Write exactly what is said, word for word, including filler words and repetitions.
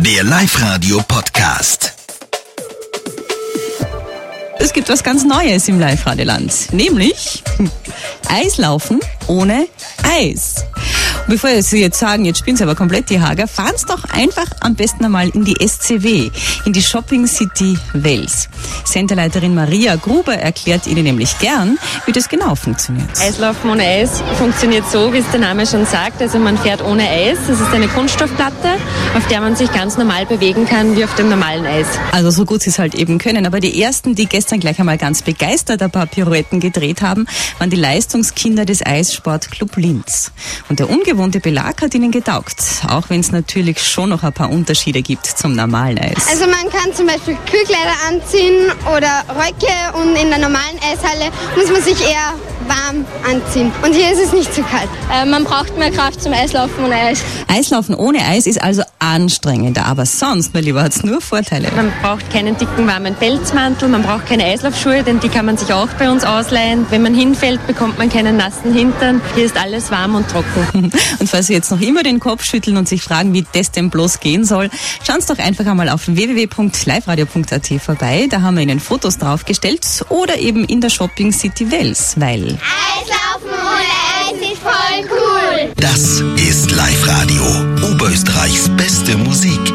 Der Live-Radio-Podcast. Es gibt was ganz Neues im Live-Radio-Land, nämlich Eislaufen ohne Eis. Und bevor Sie jetzt sagen, jetzt spielen Sie aber komplett die Hager, fahren Sie doch einfach am besten einmal in die S C W, in die Shopping City Wels. Centerleiterin Maria Gruber erklärt Ihnen nämlich gern, wie das genau funktioniert. Eislaufen ohne Eis funktioniert so, wie es der Name schon sagt. Also man fährt ohne Eis. Das ist eine Kunststoffplatte, auf der man sich ganz normal bewegen kann, wie auf dem normalen Eis. Also so gut Sie es halt eben können. Aber die ersten, die gestern gleich einmal ganz begeistert ein paar Pirouetten gedreht haben, waren die Leistungskinder des Eissportclub Linz. Und der ungewohnte Belag hat ihnen getaugt, auch wenn es natürlich schon noch ein paar Unterschiede gibt zum normalen Eis. Also man kann zum Beispiel Kühlkleider anziehen oder Röcke und in der normalen Eishalle muss man sich eher warm anziehen. Und hier ist es nicht so kalt. Äh, man braucht mehr Kraft zum Eislaufen ohne Eis. Eislaufen ohne Eis ist also anstrengender, aber sonst, mein Lieber, hat es nur Vorteile. Man braucht keinen dicken, warmen Pelzmantel, man braucht keine Eislaufschuhe, denn die kann man sich auch bei uns ausleihen. Wenn man hinfällt, bekommt man keinen nassen Hintern. Hier ist alles warm und trocken. Und falls Sie jetzt noch immer den Kopf schütteln und sich fragen, wie das denn bloß gehen soll, schauen Sie doch einfach einmal auf w w w punkt live radio punkt a t vorbei. Da haben wir Ihnen Fotos draufgestellt oder eben in der Shopping City Wels, weil Eislaufen ohne Eis ist voll cool. Das ist Live-Radio. Oberösterreichs beste Musik.